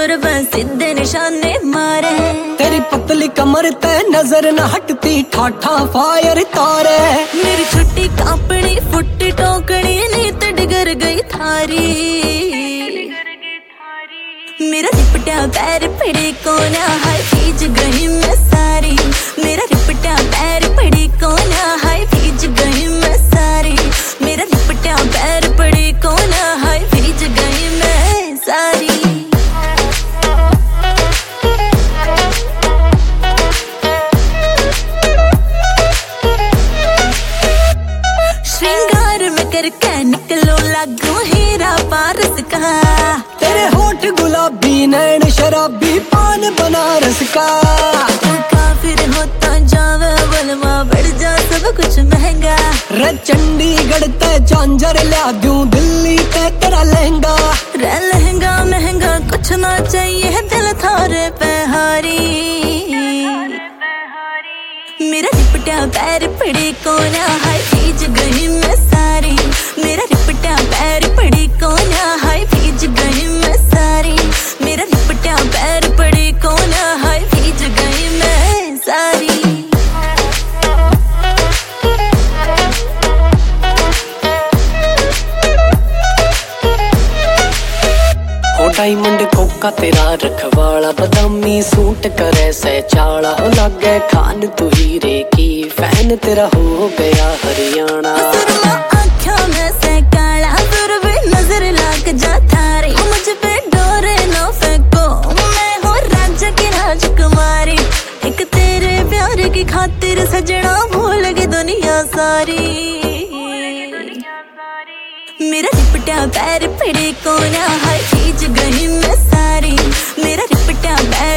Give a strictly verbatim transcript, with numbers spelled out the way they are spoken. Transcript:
Number पर सीधे निशाने मारे। तेरी पतली कमर ते नजर न हटती ठाठा फायर तारे। मेरी छुट्टी कापड़ी फुट्टी टोकड़ी नीत डिगर गई थारी। मेरा रिपटा पैर पड़े कोना हाय भीज गई मैं सारी। मेरा रिपटा पैर पड़े कोना हाय भीज गई मैं सारी। मेरा रिपटा पैर पड़े कोना हाय भीज गई मैं सारी। श्रृंगार में करके निकलो लागू हीरा पारस का। तेरे होठ गुलाबी नैन शराबी पान बनारस का। काफिर होता जावे बलवा बढ़ जा सब कुछ महंगा। रे चंडीगढ़ ते झांझर ला दूं दिल्ली ते तेरा लहंगा। रे लहंगा महंगा कुछ ना चाहिए दिल थारे पे हारी। मेरा रिपटा पैर पड़े कोना हाय भीज गई मैं सारी। मेरा रिपटा पैर पड़े कोना हाय भीज गई मैं सारी। मेरा रिपटा पैर पड़े कोना हाय भीज गई मैं सारी। हो डायमंड कोका तेरा रखवाला बदामी सूट करे से चाला। हो लागे खान तू हीरे की फैन तेरा हो गया हरियाणा। सुरमा आँखों में से काला सुर भी नजर लाग जा थारी। मुझ पे डोरे न फेंको मैं हूँ राज्य की राजकुमारी। एक तेरे प्यार की खातिर सजना भूल गई दुनिया सारी। मेरा रिपटा पैर पड़े कोना हाय भीज गई मैं सारी। मेरा रिपटा पैर